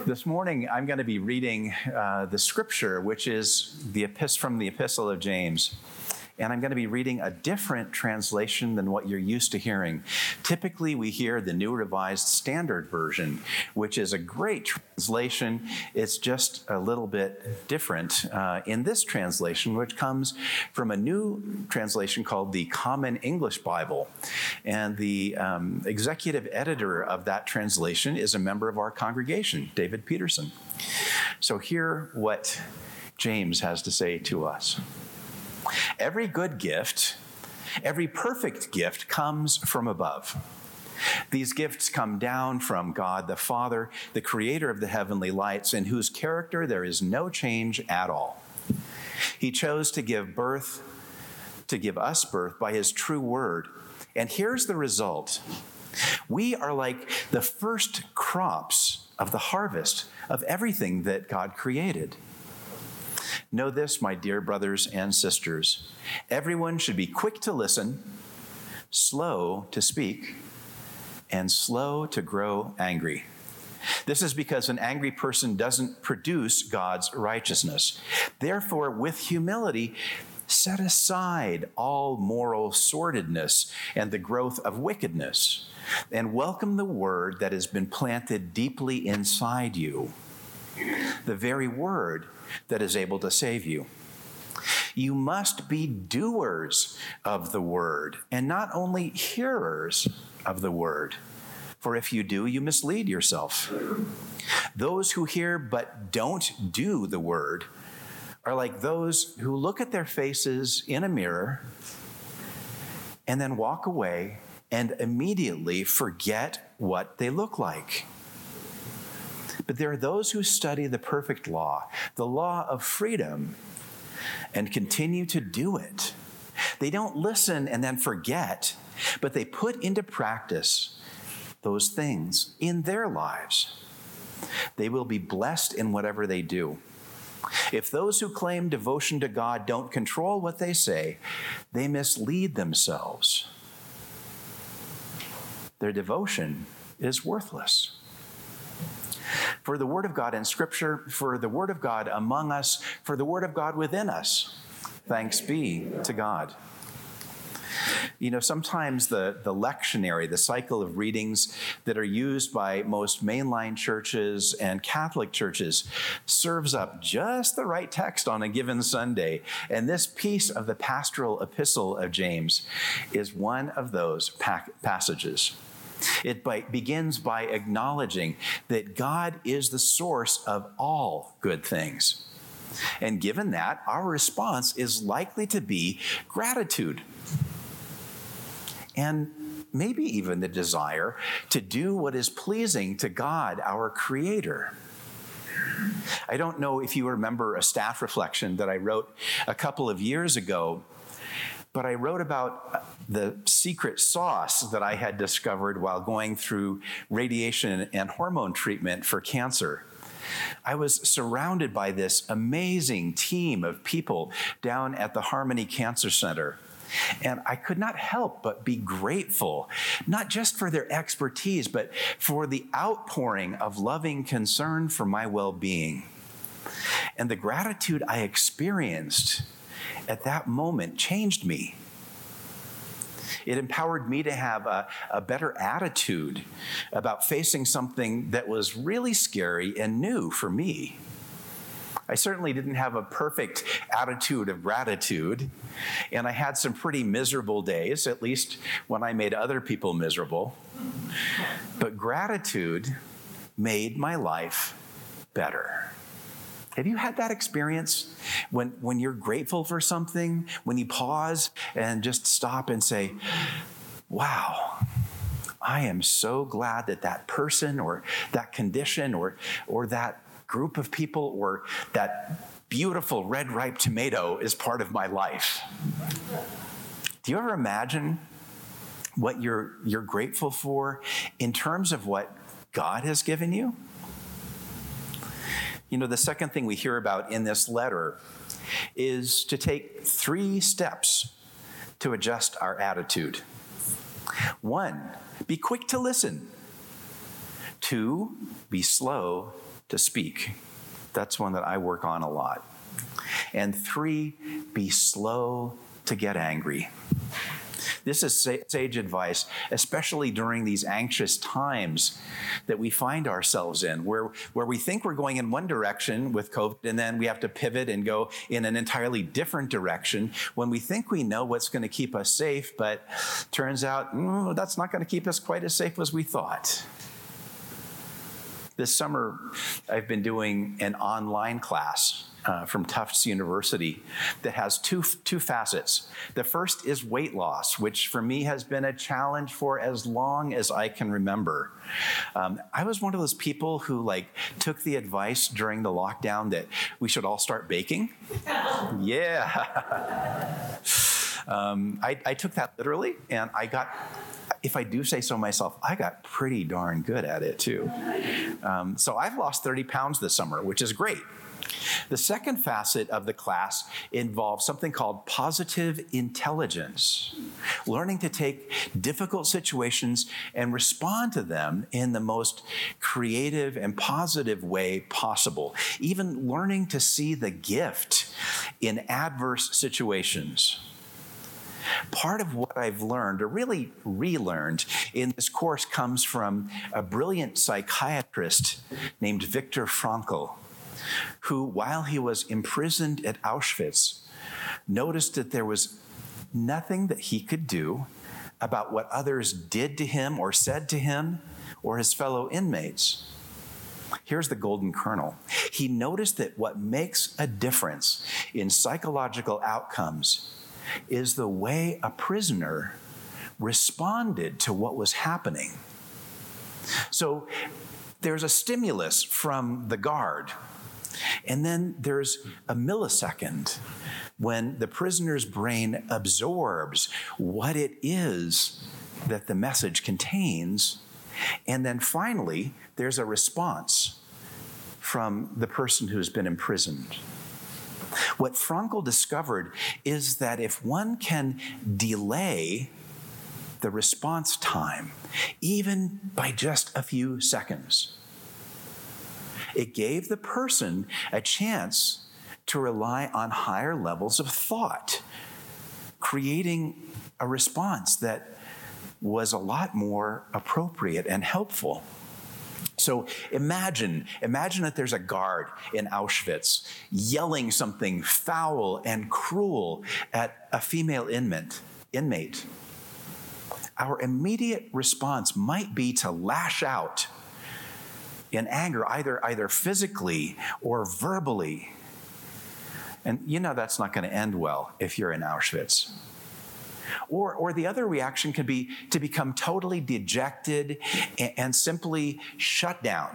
This morning, I'm going to be reading the scripture, which is from the Epistle of James. And I'm going to be reading a different translation than what you're used to hearing. Typically, we hear the New Revised Standard Version, which is a great translation. It's just a little bit different in this translation, which comes from a new translation called the Common English Bible. And the executive editor of that translation is a member of our congregation, David Peterson. So hear what James has to say to us. Every good gift, every perfect gift comes from above. These gifts come down from God the Father, the creator of the heavenly lights, in whose character there is no change at all. He chose to give us birth by his true word. And here's the result. We are like the first crops of the harvest of everything that God created. Know this, my dear brothers and sisters. Everyone should be quick to listen, slow to speak, and slow to grow angry. This is because an angry person doesn't produce God's righteousness. Therefore, with humility, set aside all moral sordidness and the growth of wickedness, and welcome the word that has been planted deeply inside you, the very word that is able to save you. You must be doers of the word, and not only hearers of the word. For if you do, you mislead yourself. Those who hear but don't do the word are like those who look at their faces in a mirror and then walk away and immediately forget what they look like. But there are those who study the perfect law, the law of freedom, and continue to do it. They don't listen and then forget, but they put into practice those things in their lives. They will be blessed in whatever they do. If those who claim devotion to God don't control what they say, they mislead themselves. Their devotion is worthless. For the word of God in Scripture, for the word of God among us, for the word of God within us, thanks be to God. You know, sometimes the lectionary, the cycle of readings that are used by most mainline churches and Catholic churches serves up just the right text on a given Sunday. And this piece of the pastoral epistle of James is one of those passages. It begins by acknowledging that God is the source of all good things. And given that, our response is likely to be gratitude. And maybe even the desire to do what is pleasing to God, our Creator. I don't know if you remember a staff reflection that I wrote a couple of years ago, but I wrote about the secret sauce that I had discovered while going through radiation and hormone treatment for cancer. I was surrounded by this amazing team of people down at the Harmony Cancer Center. And I could not help but be grateful, not just for their expertise, but for the outpouring of loving concern for my well-being. And the gratitude I experienced at that moment changed me. It empowered me to have a better attitude about facing something that was really scary and new for me. I certainly didn't have a perfect attitude of gratitude, and I had some pretty miserable days, at least when I made other people miserable. But gratitude made my life better. Have you had that experience when you're grateful for something, when you pause and just stop and say, wow, I am so glad that that person or that condition or that group of people or that beautiful red ripe tomato is part of my life. Do you ever imagine what you're grateful for in terms of what God has given you? You know, the second thing we hear about in this letter is to take 3 steps to adjust our attitude. 1, be quick to listen. 2, be slow to speak. That's one that I work on a lot. And 3, be slow to get angry. This is sage advice, especially during these anxious times that we find ourselves in, where we think we're going in one direction with COVID, and then we have to pivot and go in an entirely different direction when we think we know what's going to keep us safe, but turns out that's not going to keep us quite as safe as we thought. This summer, I've been doing an online class from Tufts University that has two facets. The first is weight loss, which for me has been a challenge for as long as I can remember. I was one of those people who took the advice during the lockdown that we should all start baking. Yeah. I took that literally, and if I do say so myself, I got pretty darn good at it too. So I've lost 30 pounds this summer, which is great. The second facet of the class involves something called positive intelligence, learning to take difficult situations and respond to them in the most creative and positive way possible, even learning to see the gift in adverse situations. Part of what I've learned, or really relearned, in this course comes from a brilliant psychiatrist named Viktor Frankl, who, while he was imprisoned at Auschwitz, noticed that there was nothing that he could do about what others did to him or said to him or his fellow inmates. Here's the golden kernel. He noticed that what makes a difference in psychological outcomes is the way a prisoner responded to what was happening. So there's a stimulus from the guard, and then there's a millisecond when the prisoner's brain absorbs what it is that the message contains, and then finally there's a response from the person who's been imprisoned. What Frankl discovered is that if one can delay the response time, even by just a few seconds, it gave the person a chance to rely on higher levels of thought, creating a response that was a lot more appropriate and helpful. So imagine that there's a guard in Auschwitz yelling something foul and cruel at a female inmate. Our immediate response might be to lash out in anger, either physically or verbally. And that's not going to end well if you're in Auschwitz. Or the other reaction could be to become totally dejected and simply shut down.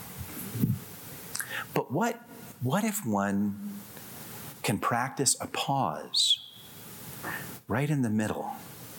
But what if one can practice a pause right in the middle?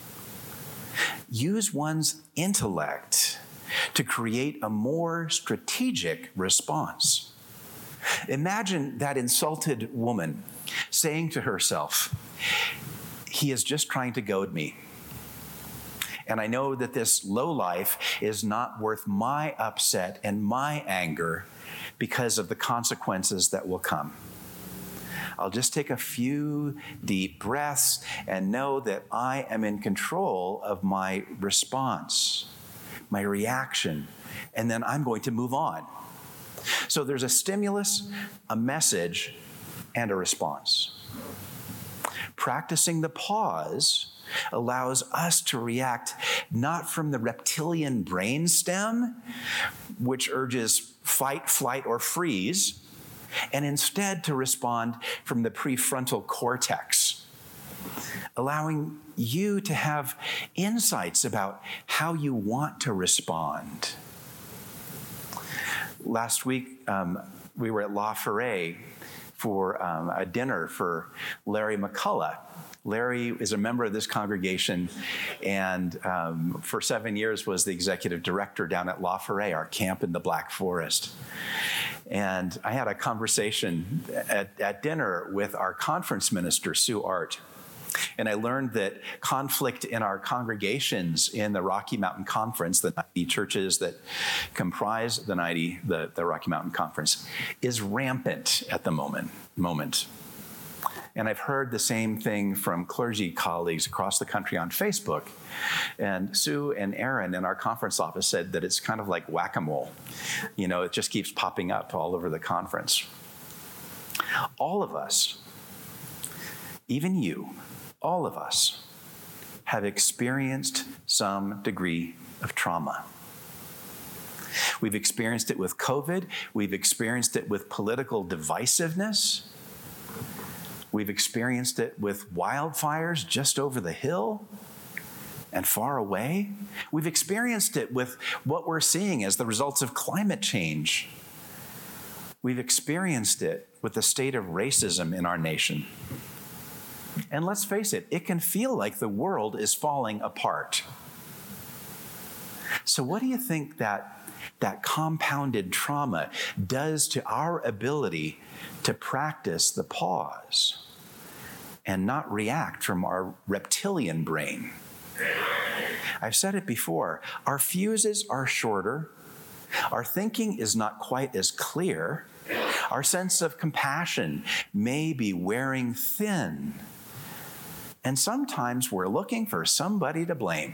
Use one's intellect to create a more strategic response. Imagine that insulted woman saying to herself, "He is just trying to goad me. And I know that this lowlife is not worth my upset and my anger because of the consequences that will come. I'll just take a few deep breaths and know that I am in control of my response, my reaction, and then I'm going to move on." So there's a stimulus, a message, and a response. Practicing the pause allows us to react not from the reptilian brainstem, which urges fight, flight, or freeze, and instead to respond from the prefrontal cortex, allowing you to have insights about how you want to respond. Last week, we were at La Ferret for a dinner for Larry McCullough. Larry is a member of this congregation and for 7 years was the executive director down at La Ferret, our camp in the Black Forest. And I had a conversation at dinner with our conference minister, Sue Art. And I learned that conflict in our congregations in the Rocky Mountain Conference, the 90 churches that comprise the Rocky Mountain Conference, is rampant at the moment. And I've heard the same thing from clergy colleagues across the country on Facebook. And Sue and Aaron in our conference office said that it's kind of like whack-a-mole. It just keeps popping up all over the conference. All of us, even you, all of us, have experienced some degree of trauma. We've experienced it with COVID. We've experienced it with political divisiveness. We've experienced it with wildfires just over the hill and far away. We've experienced it with what we're seeing as the results of climate change. We've experienced it with the state of racism in our nation. And let's face it, it can feel like the world is falling apart. So what do you think that compounded trauma does to our ability to practice the pause and not react from our reptilian brain? I've said it before, our fuses are shorter, our thinking is not quite as clear, our sense of compassion may be wearing thin, and sometimes we're looking for somebody to blame.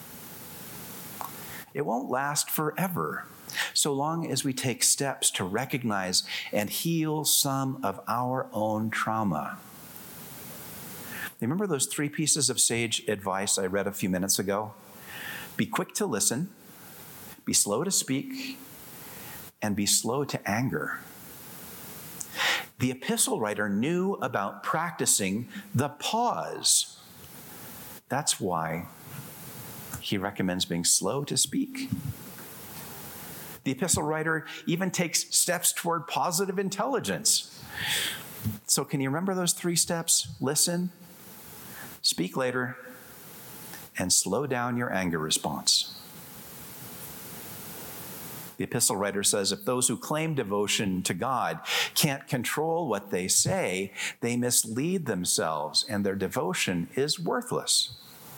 It won't last forever, so long as we take steps to recognize and heal some of our own trauma. Remember those 3 pieces of sage advice I read a few minutes ago? Be quick to listen, be slow to speak, and be slow to anger. The epistle writer knew about practicing the pause. That's why he recommends being slow to speak. The epistle writer even takes steps toward positive intelligence. So can you remember those 3 steps? Listen, speak later, and slow down your anger response. The epistle writer says, if those who claim devotion to God can't control what they say, they mislead themselves, and their devotion is worthless.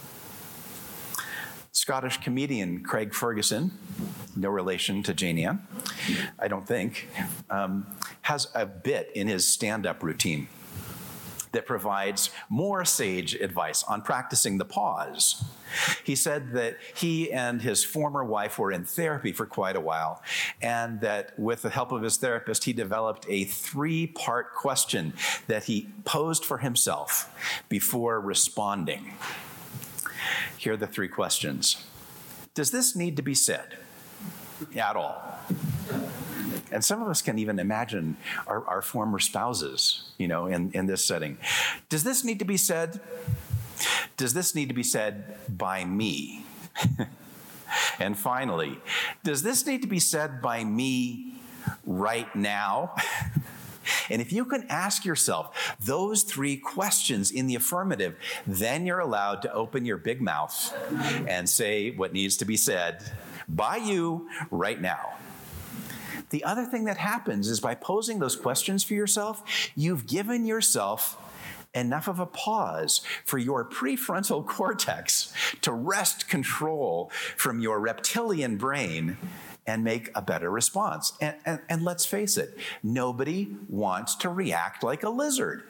Scottish comedian Craig Ferguson, no relation to Jane Ann, I don't think, has a bit in his stand-up routine that provides more sage advice on practicing the pause. He said that he and his former wife were in therapy for quite a while, and that with the help of his therapist, he developed a 3-part question that he posed for himself before responding. Here are the 3 questions. Does this need to be said at all? And some of us can even imagine our former spouses, in this setting. Does this need to be said? Does this need to be said by me? And finally, does this need to be said by me right now? And if you can ask yourself those 3 questions in the affirmative, then you're allowed to open your big mouth and say what needs to be said by you right now. The other thing that happens is by posing those questions for yourself, you've given yourself enough of a pause for your prefrontal cortex to wrest control from your reptilian brain and make a better response. And let's face it, nobody wants to react like a lizard.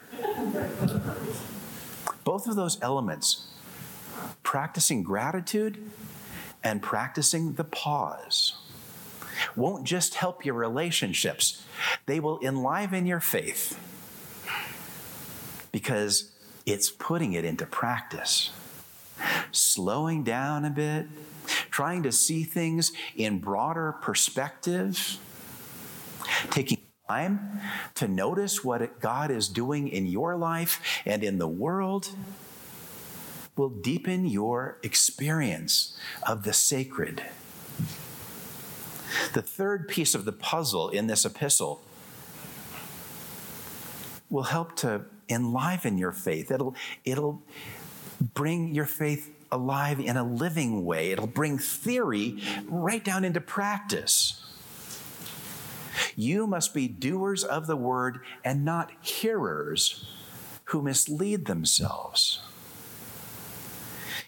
Both of those elements, practicing gratitude and practicing the pause, won't just help your relationships, they will enliven your faith because it's putting it into practice. Slowing down a bit, trying to see things in broader perspective, taking time to notice what God is doing in your life and in the world will deepen your experience of the sacred. The 3rd piece of the puzzle in this epistle will help to enliven your faith. It'll bring your faith alive in a living way. It'll bring theory right down into practice. You must be doers of the word and not hearers who mislead themselves.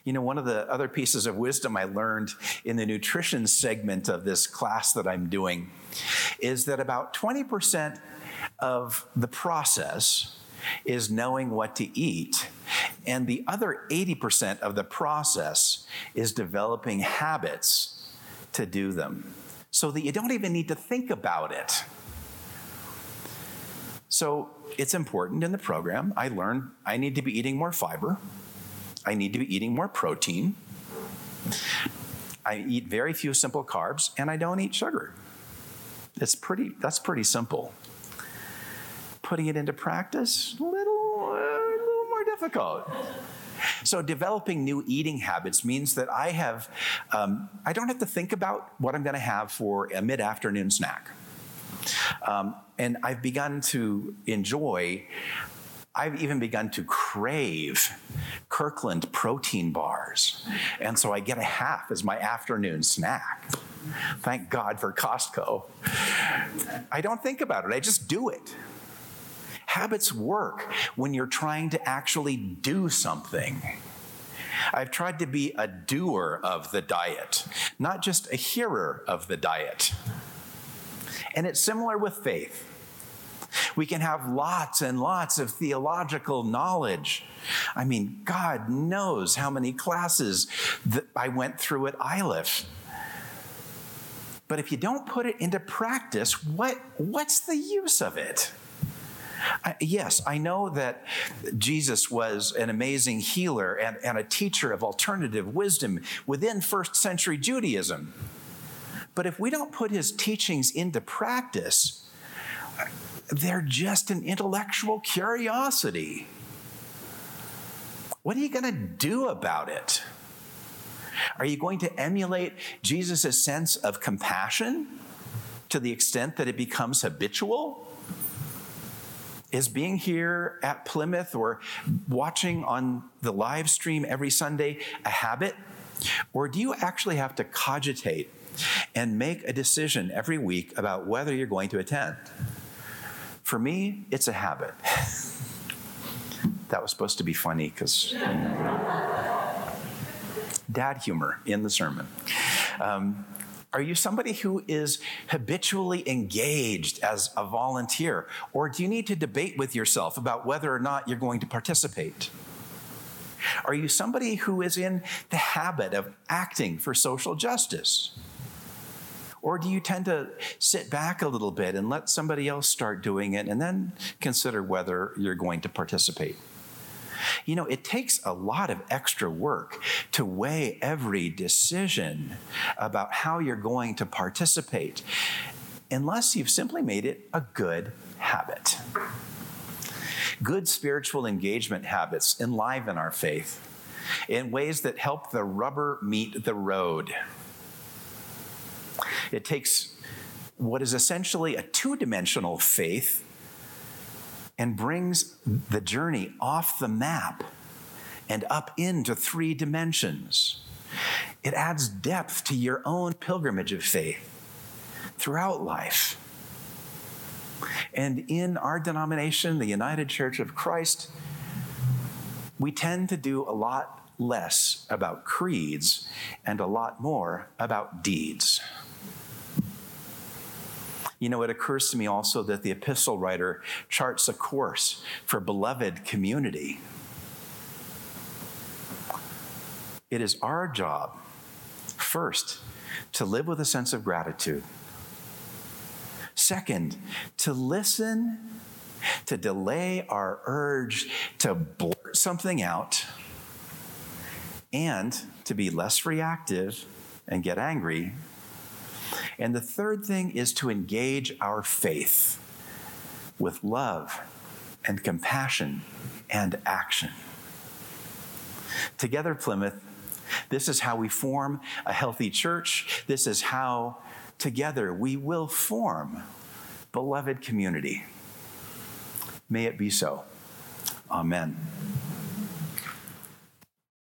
You know, one of the other pieces of wisdom I learned in the nutrition segment of this class that I'm doing is that about 20% of the process is knowing what to eat, and the other 80% of the process is developing habits to do them so that you don't even need to think about it. So it's important in the program. I learned I need to be eating more fiber. I need to be eating more protein. I eat very few simple carbs, and I don't eat sugar. That's pretty simple. Putting it into practice, a little more difficult. So developing new eating habits means that I don't have to think about what I'm going to have for a mid-afternoon snack. And I've even begun to crave Kirkland protein bars. And so I get a half as my afternoon snack. Thank God for Costco. I don't think about it, I just do it. Habits work when you're trying to actually do something. I've tried to be a doer of the diet, not just a hearer of the diet. And it's similar with faith. We can have lots and lots of theological knowledge. I mean, God knows how many classes that I went through at Iliff. But if you don't put it into practice, what's the use of it? Yes, I know that Jesus was an amazing healer and a teacher of alternative wisdom within first century Judaism. But if we don't put his teachings into practice, they're just an intellectual curiosity. What are you going to do about it? Are you going to emulate Jesus' sense of compassion to the extent that it becomes habitual? Is being here at Plymouth or watching on the live stream every Sunday a habit? Or do you actually have to cogitate and make a decision every week about whether you're going to attend? For me, it's a habit. That was supposed to be funny because dad humor in the sermon. Are you somebody who is habitually engaged as a volunteer? Or do you need to debate with yourself about whether or not you're going to participate? Are you somebody who is in the habit of acting for social justice? Or do you tend to sit back a little bit and let somebody else start doing it and then consider whether you're going to participate? You know, it takes a lot of extra work to weigh every decision about how you're going to participate, unless you've simply made it a good habit. Good spiritual engagement habits enliven our faith in ways that help the rubber meet the road. It takes what is essentially a two-dimensional faith and brings the journey off the map and up into 3 dimensions. It adds depth to your own pilgrimage of faith throughout life. And in our denomination, the United Church of Christ, we tend to do a lot less about creeds and a lot more about deeds. You know, it occurs to me also that the epistle writer charts a course for beloved community. It is our job, first, to live with a sense of gratitude. Second, to listen, to delay our urge to blurt something out, and to be less reactive and get angry. And the third thing is to engage our faith with love and compassion and action. Together, Plymouth, this is how we form a healthy church. This is how, together, we will form beloved community. May it be so. Amen.